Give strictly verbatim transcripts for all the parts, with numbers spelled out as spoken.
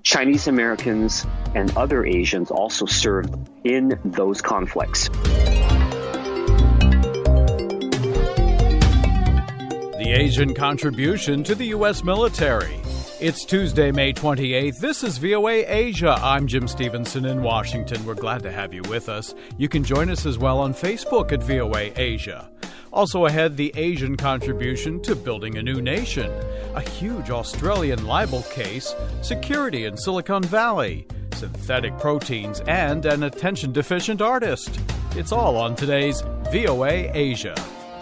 Chinese Americans and other Asians also served in those conflicts. The Asian contribution to the U S military. It's Tuesday, May twenty-eighth. This is V O A Asia. I'm Jim Stevenson in Washington. We're glad to have you with us. You can join us as well on Facebook at V O A Asia. Also ahead, the Asian contribution to building a new nation, a huge Australian libel case, security in Silicon Valley, synthetic proteins, and an attention-deficient artist. It's all on today's V O A Asia.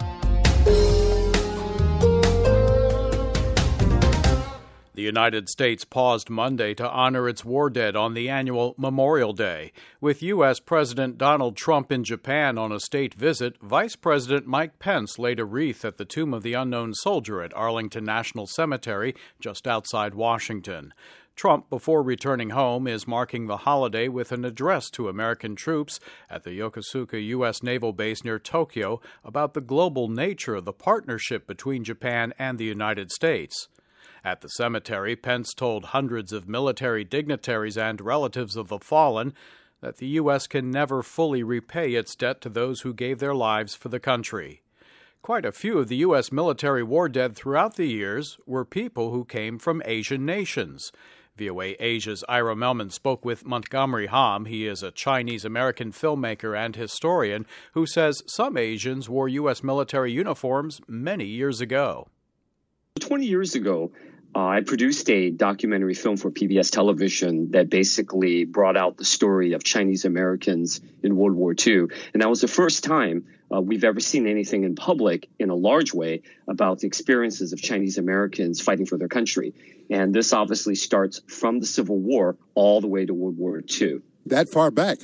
The United States paused Monday to honor its war dead on the annual Memorial Day. With U S. President Donald Trump in Japan on a state visit, Vice President Mike Pence laid a wreath at the Tomb of the Unknown Soldier at Arlington National Cemetery, just outside Washington. Trump, before returning home, is marking the holiday with an address to American troops at the Yokosuka U S. Naval Base near Tokyo about the global nature of the partnership between Japan and the United States. At the cemetery, Pence told hundreds of military dignitaries and relatives of the fallen that the U S can never fully repay its debt to those who gave their lives for the country. Quite a few of the U S military war dead throughout the years were people who came from Asian nations. V O A Asia's Ira Melman spoke with Montgomery Ham. He is a Chinese-American filmmaker and historian who says some Asians wore U S military uniforms many years ago. twenty years ago, uh, I produced a documentary film for P B S television that basically brought out the story of Chinese Americans in World War Two. And that was the first time uh, we've ever seen anything in public in a large way about the experiences of Chinese Americans fighting for their country. And this obviously starts from the Civil War all the way to World War Two. That far back?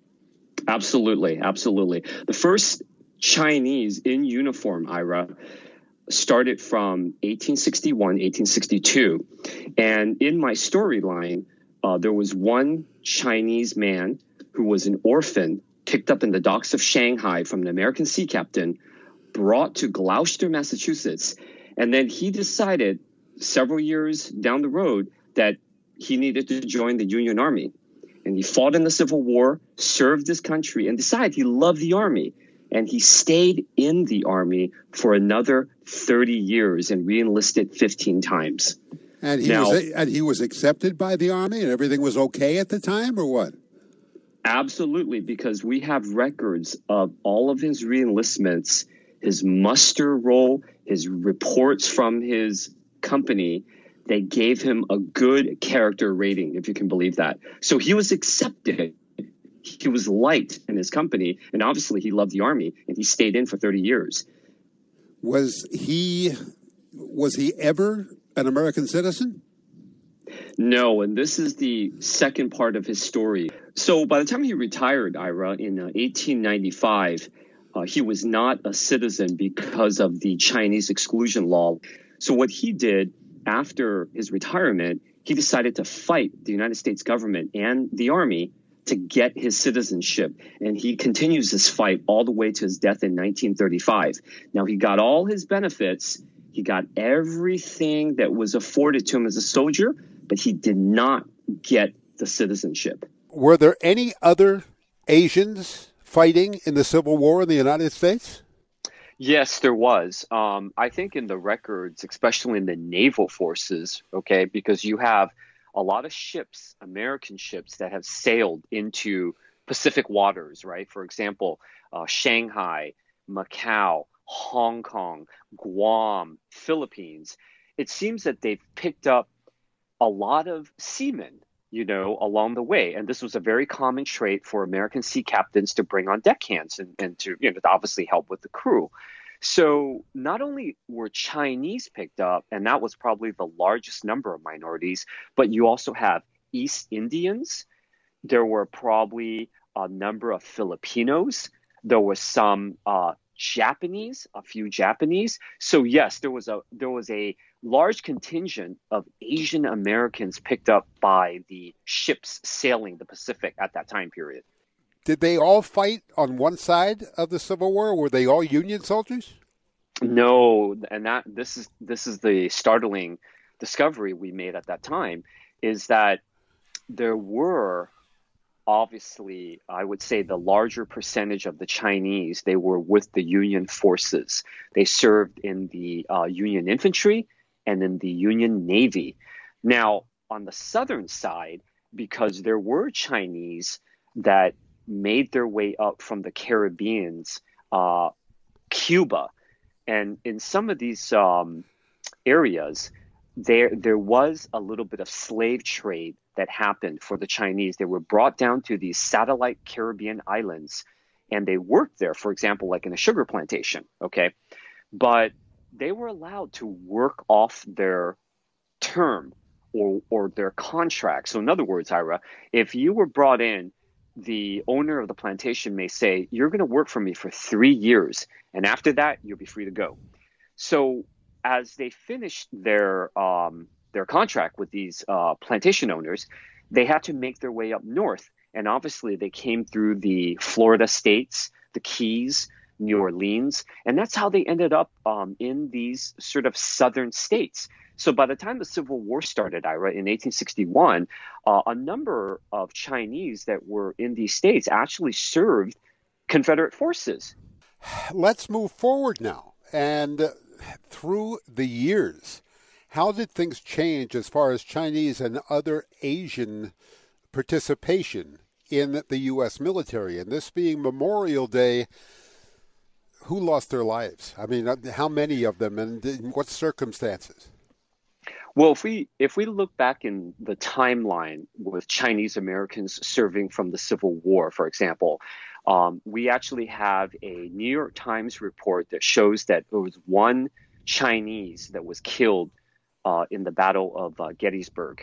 Absolutely, absolutely. The first Chinese in uniform, Ira, started from eighteen sixty-one, eighteen sixty-two. And in my storyline, uh, there was one Chinese man who was an orphan, picked up in the docks of Shanghai from an American sea captain, brought to Gloucester, Massachusetts. And then he decided several years down the road that he needed to join the Union Army. And he fought in the Civil War, served his country, and decided he loved the Army. And he stayed in the Army for another thirty years and re-enlisted fifteen times. And he, now, was, and he was accepted by the Army and everything was okay at the time, or what? Absolutely, because we have records of all of his re-enlistments, his muster roll, his reports from his company. They gave him a good character rating, if you can believe that. So he was accepted. He was liked in his company, and obviously he loved the Army, and he stayed in for thirty years. Was he was he ever an American citizen? No, and this is the second part of his story. So by the time he retired, Ira, in uh, eighteen ninety-five, uh, he was not a citizen because of the Chinese exclusion law. So what he did after his retirement, he decided to fight the United States government and the Army to get his citizenship. And he continues this fight all the way to his death in nineteen thirty-five. Now, he got all his benefits. He got everything that was afforded to him as a soldier, but he did not get the citizenship. Were there any other Asians fighting in the Civil War in the United States? Yes, there was. Um, I think in the records, especially in the naval forces, okay, because you have a lot of ships, American ships, that have sailed into Pacific waters, right? For example, uh, Shanghai, Macau, Hong Kong, Guam, Philippines. It seems that they've picked up a lot of seamen, you know, along the way. And this was a very common trait for American sea captains to bring on deckhands and, and to, you know, to obviously help with the crew. So not only were Chinese picked up, and that was probably the largest number of minorities, but you also have East Indians. There were probably a number of Filipinos. There was some uh, Japanese, a few Japanese. So yes, there was a there was a large contingent of Asian Americans picked up by the ships sailing the Pacific at that time period. Did they all fight on one side of the Civil War? Were they all Union soldiers? No, and that this is this is the startling discovery we made at that time, is that there were obviously, I would say the larger percentage of the Chinese, they were with the Union forces. They served in the uh, Union infantry and in the Union Navy. Now, on the southern side, because there were Chinese that made their way up from the Caribbeans, uh, Cuba, and in some of these um, areas, there there was a little bit of slave trade that happened for the Chinese. They were brought down to these satellite Caribbean islands, and they worked there, for example, like in a sugar plantation, okay? But they were allowed to work off their term or, or their contract. So in other words, Ira, if you were brought in, the owner of the plantation may say, you're going to work for me for three years, and after that, you'll be free to go. So as they finished their um, their contract with these uh, plantation owners, they had to make their way up north. And obviously, they came through the Florida states, the Keys, New Orleans, and that's how they ended up um, in these sort of southern states. So by the time the Civil War started, Ira, in eighteen sixty-one, uh, a number of Chinese that were in these states actually served Confederate forces. Let's move forward now. And uh, through the years, how did things change as far as Chinese and other Asian participation in the U S military? And this being Memorial Day, who lost their lives? I mean, how many of them, and in what circumstances? Well, if we if we look back in the timeline with Chinese Americans serving from the Civil War, for example, um, we actually have a New York Times report that shows that there was one Chinese that was killed uh, in the Battle of uh, Gettysburg.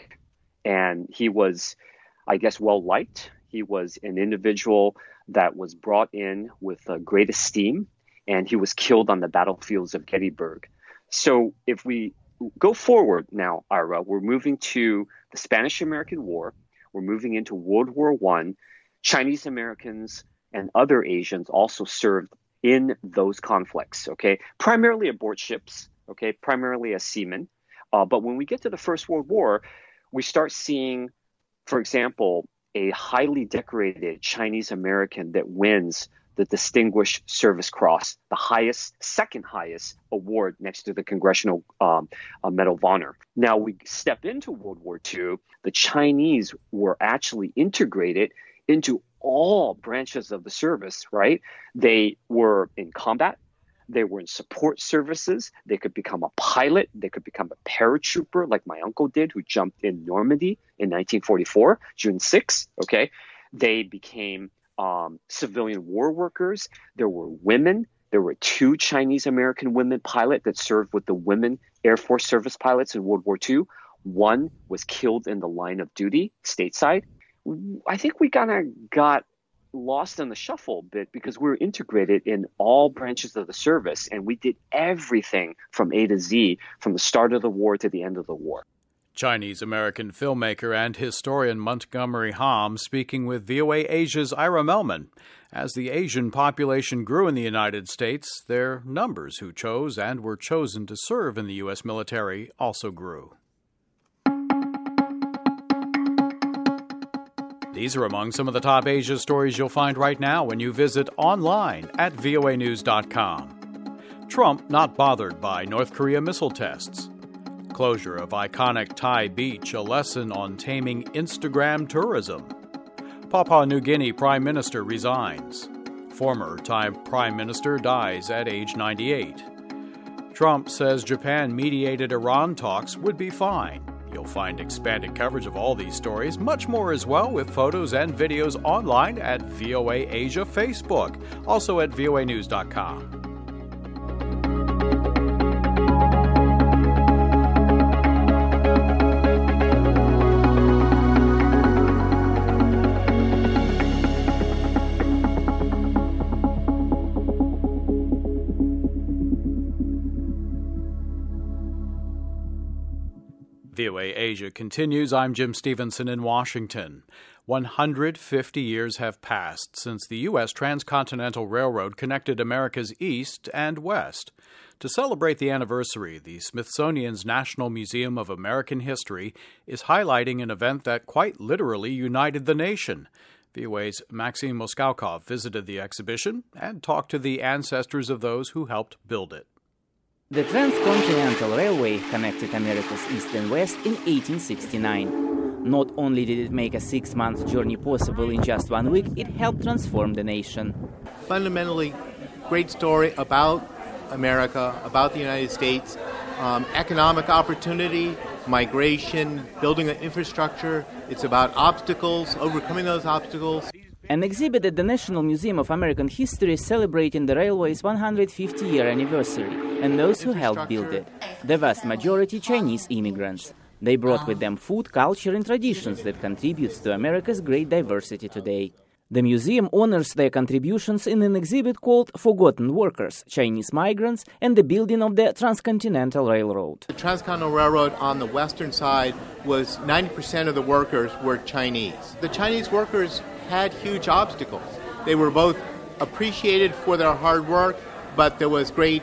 And he was, I guess, well liked. He was an individual that was brought in with uh, great esteem, and he was killed on the battlefields of Gettysburg. So if we go forward now, Ira, we're moving to the Spanish-American War. We're moving into World War One. Chinese Americans and other Asians also served in those conflicts, okay? Primarily aboard ships, okay? Primarily as seamen. Uh, but when we get to the First World War, we start seeing, for example, a highly decorated Chinese American that wins the Distinguished Service Cross, the highest, second highest award next to the Congressional um, uh, Medal of Honor. Now we step into World War Two, the Chinese were actually integrated into all branches of the service, right? They were in combat, they were in support services, they could become a pilot, they could become a paratrooper like my uncle did who jumped in Normandy in nineteen forty-four, June sixth, okay? They became Um, civilian war workers. There were women. There were two Chinese American women pilots that served with the women Air Force service pilots in World War Two. One was killed in the line of duty stateside. I think we kind of got lost in the shuffle a bit because we were integrated in all branches of the service, and we did everything from A to Z, from the start of the war to the end of the war. Chinese-American filmmaker and historian Montgomery Ham speaking with V O A Asia's Ira Melman. As the Asian population grew in the United States, their numbers who chose and were chosen to serve in the U S military also grew. These are among some of the top Asia stories you'll find right now when you visit online at V O A news dot com. Trump not bothered by North Korea missile tests. Closure of iconic Thai beach, a lesson on taming Instagram tourism. Papua New Guinea Prime Minister resigns. Former Thai Prime Minister dies at age ninety-eight. Trump says Japan-mediated Iran talks would be fine. You'll find expanded coverage of all these stories, much more as well, with photos and videos online at V O A Asia Facebook, also at V O A news dot com. V O A Asia continues. I'm Jim Stevenson in Washington. one hundred fifty years have passed since the U S Transcontinental Railroad connected America's East and West. To celebrate the anniversary, the Smithsonian's National Museum of American History is highlighting an event that quite literally united the nation. V O A's Maxim Moskaukov visited the exhibition and talked to the ancestors of those who helped build it. The Transcontinental Railway connected America's East and West in eighteen sixty-nine. Not only did it make a six-month journey possible in just one week, it helped transform the nation. Fundamentally, great story about America, about the United States, um, economic opportunity, migration, building an infrastructure. It's about obstacles, overcoming those obstacles. An exhibit at the National Museum of American History is celebrating the railway's one hundred fifty year anniversary and those who helped build it. The vast majority Chinese immigrants. They brought with them food, culture and traditions that contributes to America's great diversity today. The museum honors their contributions in an exhibit called Forgotten Workers, Chinese Migrants, and the Building of the Transcontinental Railroad. The Transcontinental Railroad on the western side was ninety percent of the workers were Chinese. The Chinese workers had huge obstacles. They were both appreciated for their hard work, but there was great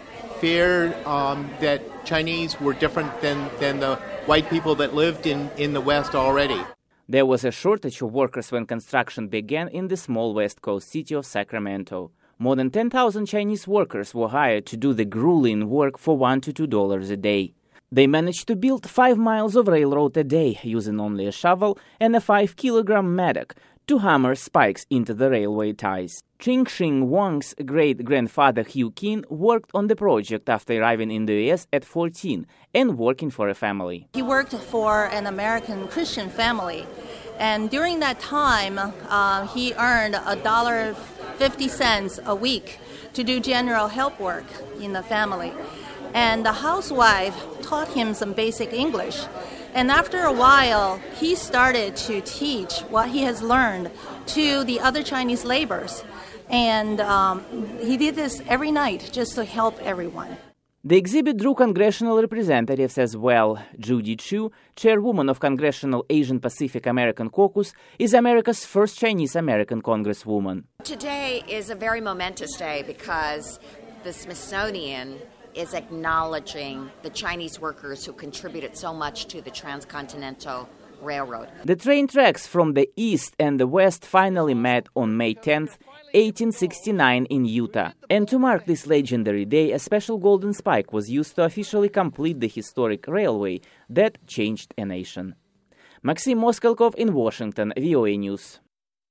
fear um, that Chinese were different than, than the white people that lived in, in the West already. There was a shortage of workers when construction began in the small West Coast city of Sacramento. More than ten thousand Chinese workers were hired to do the grueling work for one to two dollars a day. They managed to build five miles of railroad a day using only a shovel and a five kilogram mattock to hammer spikes into the railway ties. Ching Shing Wang's great-grandfather Hugh King worked on the project after arriving in the U S at fourteen and working for a family. He worked for an American Christian family, and during that time, uh, he earned a dollar fifty cents a week to do general help work in the family. And the housewife taught him some basic English. And after a while, he started to teach what he has learned to the other Chinese laborers. And um, he did this every night just to help everyone. The exhibit drew congressional representatives as well. Judy Chu, chairwoman of Congressional Asian Pacific American Caucus, is America's first Chinese-American congresswoman. Today is a very momentous day because the Smithsonian is acknowledging the Chinese workers who contributed so much to the Transcontinental Railroad. The train tracks from the east and the west finally met on May tenth, eighteen sixty-nine in Utah. And to mark this legendary day, a special golden spike was used to officially complete the historic railway that changed a nation. Maxim Moskaukov in Washington, V O A News.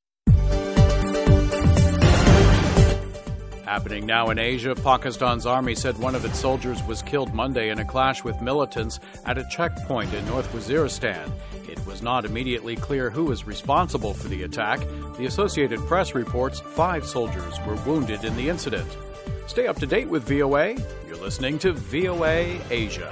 Happening now in Asia, Pakistan's army said one of its soldiers was killed Monday in a clash with militants at a checkpoint in North Waziristan. It was not immediately clear who was responsible for the attack. The Associated Press reports five soldiers were wounded in the incident. Stay up to date with V O A. You're listening to V O A Asia.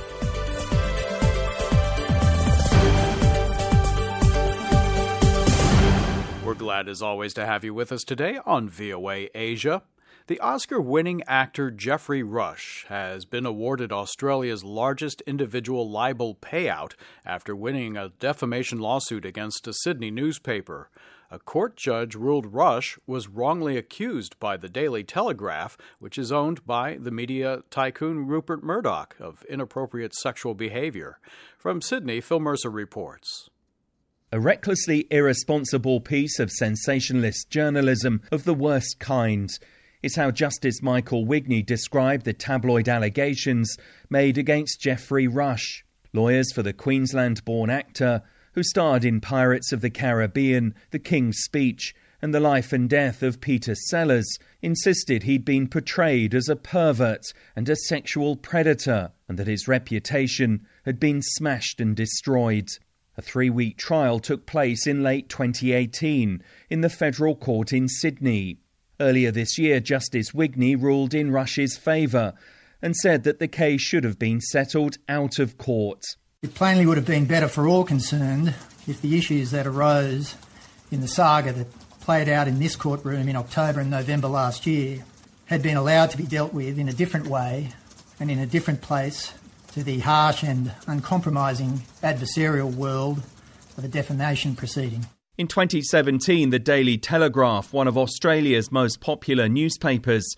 We're glad as always to have you with us today on V O A Asia. The Oscar-winning actor Geoffrey Rush has been awarded Australia's largest individual libel payout after winning a defamation lawsuit against a Sydney newspaper. A court judge ruled Rush was wrongly accused by the Daily Telegraph, which is owned by the media tycoon Rupert Murdoch, of inappropriate sexual behavior. From Sydney, Phil Mercer reports. A recklessly irresponsible piece of sensationalist journalism of the worst kind is how Justice Michael Wigney described the tabloid allegations made against Geoffrey Rush. Lawyers for the Queensland-born actor, who starred in Pirates of the Caribbean, The King's Speech, and The Life and Death of Peter Sellers, insisted he'd been portrayed as a pervert and a sexual predator, and that his reputation had been smashed and destroyed. A three-week trial took place in late twenty eighteen in the federal court in Sydney. Earlier this year, Justice Wigney ruled in Rush's favour and said that the case should have been settled out of court. It plainly would have been better for all concerned if the issues that arose in the saga that played out in this courtroom in October and November last year had been allowed to be dealt with in a different way and in a different place to the harsh and uncompromising adversarial world of a defamation proceeding. In twenty seventeen, the Daily Telegraph, one of Australia's most popular newspapers,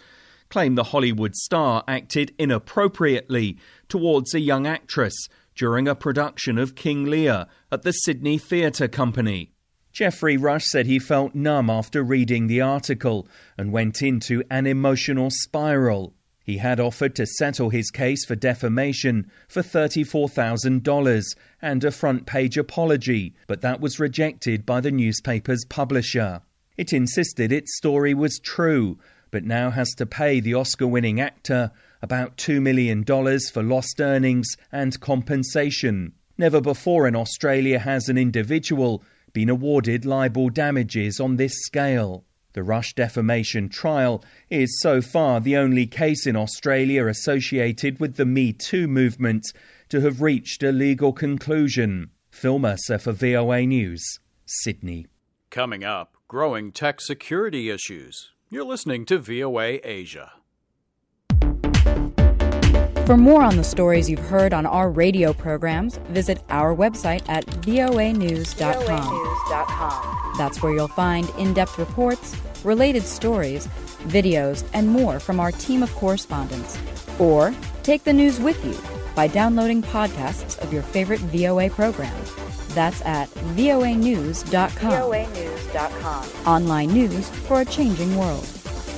claim the Hollywood star acted inappropriately towards a young actress during a production of King Lear at the Sydney Theatre Company. Geoffrey Rush said he felt numb after reading the article and went into an emotional spiral. He had offered to settle his case for defamation for thirty-four thousand dollars and a front-page apology, but that was rejected by the newspaper's publisher. It insisted its story was true, but now has to pay the Oscar-winning actor about two million dollars for lost earnings and compensation. Never before in Australia has an individual been awarded libel damages on this scale. The Rush defamation trial is so far the only case in Australia associated with the Me Too movement to have reached a legal conclusion. Phil Mercer for V O A News, Sydney. Coming up, growing tech security issues. You're listening to V O A Asia. For more on the stories you've heard on our radio programs, visit our website at voa news dot com. That's where you'll find in-depth reports, related stories, videos, and more from our team of correspondents. Or take the news with you by downloading podcasts of your favorite V O A programs. That's at voa news dot com. voa news dot com. Online news for a changing world.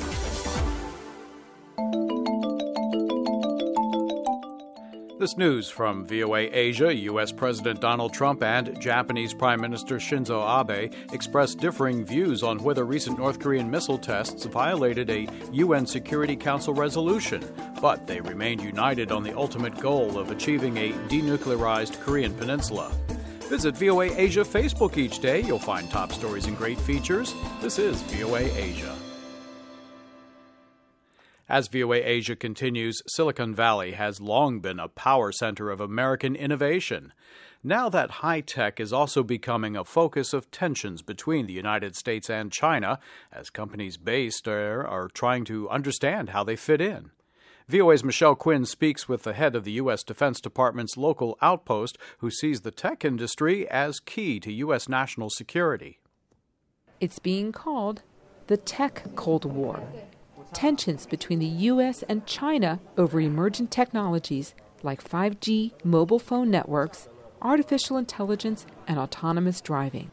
This news from V O A Asia. U S. President Donald Trump and Japanese Prime Minister Shinzo Abe expressed differing views on whether recent North Korean missile tests violated a U N Security Council resolution, but they remained united on the ultimate goal of achieving a denuclearized Korean peninsula. Visit V O A Asia Facebook each day. You'll find top stories and great features. This is V O A Asia. As V O A Asia continues, Silicon Valley has long been a power center of American innovation. Now that high tech is also becoming a focus of tensions between the United States and China, as companies based there are trying to understand how they fit in. V O A's Michelle Quinn speaks with the head of the U S. Defense Department's local outpost, who sees the tech industry as key to U S national security. It's being called the Tech Cold War. Tensions between the U S and China over emerging technologies like five G mobile phone networks, artificial intelligence, and autonomous driving.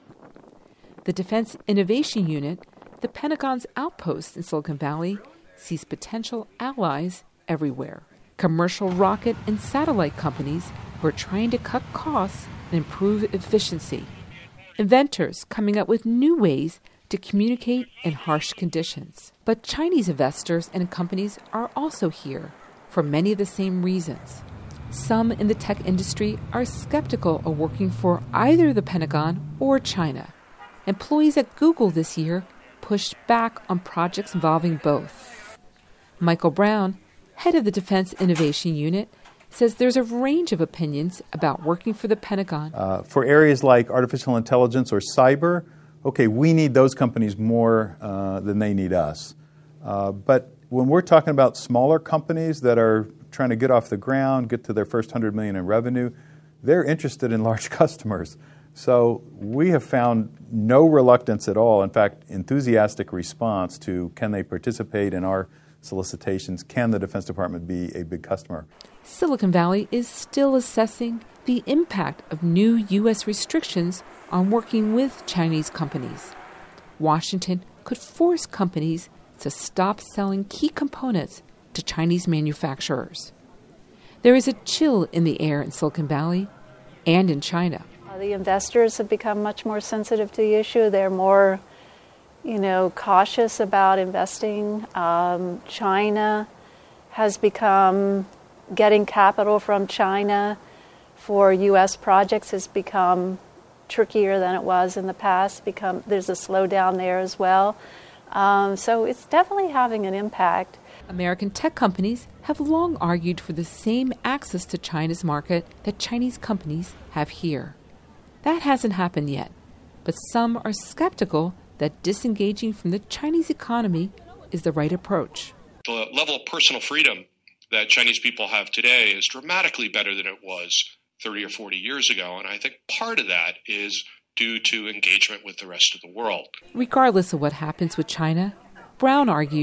The Defense Innovation Unit, the Pentagon's outpost in Silicon Valley, sees potential allies everywhere. Commercial rocket and satellite companies who are trying to cut costs and improve efficiency. Inventors coming up with new ways to communicate in harsh conditions. But Chinese investors and companies are also here for many of the same reasons. Some in the tech industry are skeptical of working for either the Pentagon or China. Employees at Google this year pushed back on projects involving both. Michael Brown, head of the Defense Innovation Unit, says there's a range of opinions about working for the Pentagon. Uh, for areas like artificial intelligence or cyber, okay, we need those companies more uh, than they need us. Uh, but when we're talking about smaller companies that are trying to get off the ground, get to their first one hundred million dollars in revenue, they're interested in large customers. So we have found no reluctance at all, in fact, enthusiastic response to can they participate in our solicitations, can the Defense Department be a big customer? Silicon Valley is still assessing the impact of new U S restrictions on working with Chinese companies. Washington could force companies to stop selling key components to Chinese manufacturers. There is a chill in the air in Silicon Valley and in China. The investors have become much more sensitive to the issue. They're more, you know, cautious about investing. Um, China has become, getting capital from China for U S projects has become trickier than it was in the past. Become there's a slowdown there as well. Um, so it's definitely having an impact. American tech companies have long argued for the same access to China's market that Chinese companies have here. That hasn't happened yet, but some are skeptical that disengaging from the Chinese economy is the right approach. The level of personal freedom that Chinese people have today is dramatically better than it was thirty or forty years ago, and I think part of that is due to engagement with the rest of the world. Regardless of what happens with China, Brown argues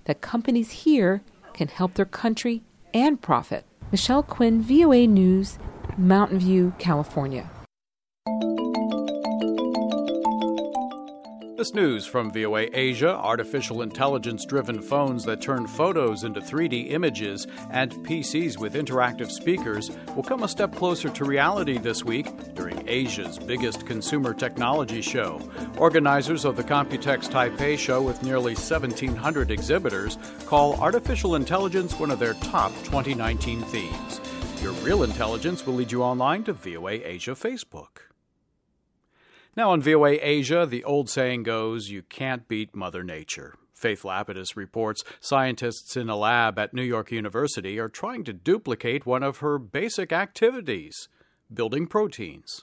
that companies here can help their country and profit. Michelle Quinn, V O A News, Mountain View, California. This news from V O A Asia: artificial intelligence-driven phones that turn photos into three D images and P Cs with interactive speakers will come a step closer to reality this week during Asia's biggest consumer technology show. Organizers of the Computex Taipei show, with nearly seventeen hundred exhibitors, call artificial intelligence one of their top twenty nineteen themes. Your real intelligence will lead you online to V O A Asia Facebook. Now on V O A Asia, the old saying goes, you can't beat Mother Nature. Faith Lapidus reports scientists in a lab at New York University are trying to duplicate one of her basic activities, building proteins.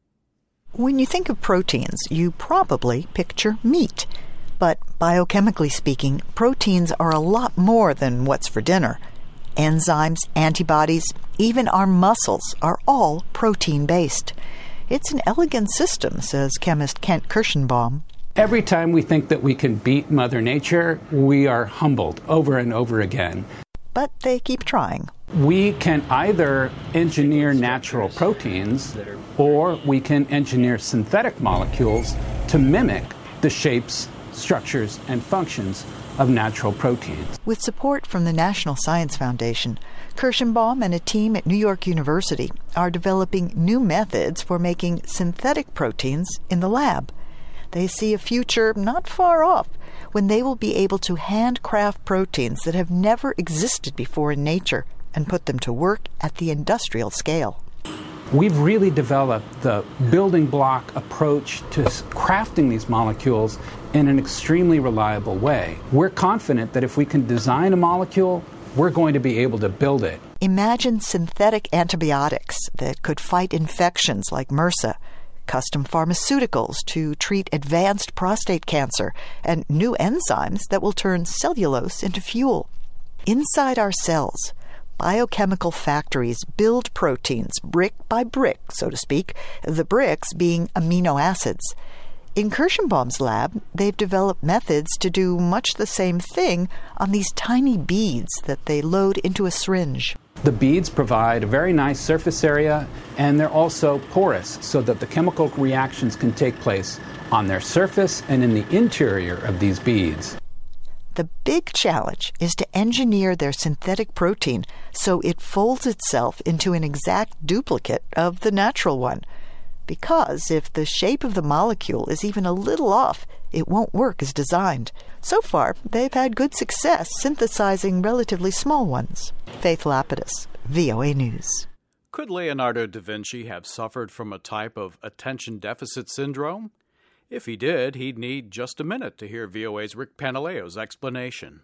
When you think of proteins, you probably picture meat. But biochemically speaking, proteins are a lot more than what's for dinner. Enzymes, antibodies, even our muscles are all protein-based. It's an elegant system, says chemist Kent Kirschenbaum. Every time we think that we can beat Mother Nature, we are humbled over and over again. But they keep trying. We can either engineer natural proteins, or we can engineer synthetic molecules to mimic the shapes, structures, and functions of natural proteins. With support from the National Science Foundation, Kirschenbaum and a team at New York University are developing new methods for making synthetic proteins in the lab. They see a future not far off when they will be able to handcraft proteins that have never existed before in nature and put them to work at the industrial scale. We've really developed the building block approach to crafting these molecules in an extremely reliable way. We're confident that if we can design a molecule, we're going to be able to build it. Imagine synthetic antibiotics that could fight infections like MRSA, custom pharmaceuticals to treat advanced prostate cancer, and new enzymes that will turn cellulose into fuel. Inside our cells, biochemical factories build proteins brick by brick, so to speak, the bricks being amino acids. In Kirschenbaum's lab, they've developed methods to do much the same thing on these tiny beads that they load into a syringe. The beads provide a very nice surface area, and they're also porous so that the chemical reactions can take place on their surface and in the interior of these beads. The big challenge is to engineer their synthetic protein so it folds itself into an exact duplicate of the natural one. Because if the shape of the molecule is even a little off, it won't work as designed. So far, they've had good success synthesizing relatively small ones. Faith Lapidus, V O A News. Could Leonardo da Vinci have suffered from a type of attention deficit syndrome? If he did, he'd need just a minute to hear V O A's Rick Pantaleo's explanation.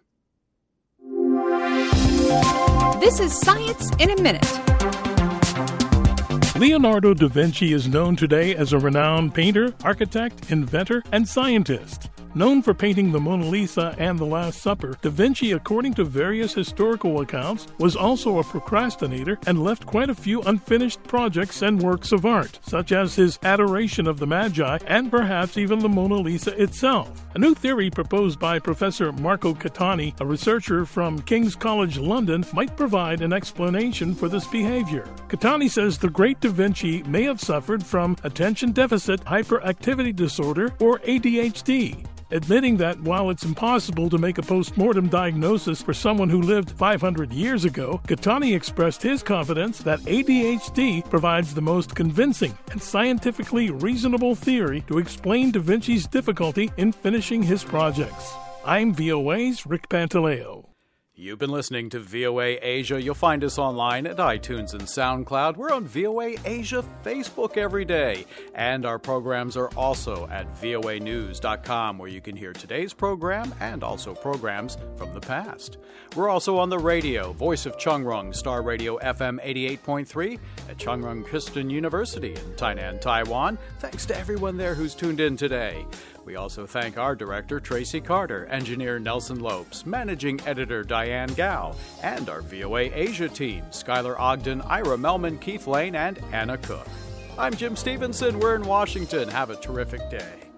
This is Science in a Minute. Leonardo da Vinci is known today as a renowned painter, architect, inventor, and scientist. Known for painting the Mona Lisa and The Last Supper, Da Vinci, according to various historical accounts, was also a procrastinator and left quite a few unfinished projects and works of art, such as his Adoration of the Magi and perhaps even the Mona Lisa itself. A new theory proposed by Professor Marco Catani, a researcher from King's College London, might provide an explanation for this behavior. Catani says the great Da Vinci may have suffered from attention deficit hyperactivity disorder, or A D H D. Admitting that while it's impossible to make a post-mortem diagnosis for someone who lived five hundred years ago, Catani expressed his confidence that A D H D provides the most convincing and scientifically reasonable theory to explain Da Vinci's difficulty in finishing his projects. I'm V O A's Rick Pantaleo. You've been listening to V O A Asia. You'll find us online at iTunes and SoundCloud. We're on V O A Asia Facebook every day. And our programs are also at V O A news dot com, where you can hear today's program and also programs from the past. We're also on the radio, Voice of Chungrung, Star Radio F M eighty-eight point three at Chungrung Christian University in Tainan, Taiwan. Thanks to everyone there who's tuned in today. We also thank our director, Tracy Carter, engineer Nelson Lopes, managing editor Diane Gao, and our V O A Asia team, Skylar Ogden, Ira Melman, Keith Lane, and Anna Cook. I'm Jim Stevenson. We're in Washington. Have a terrific day.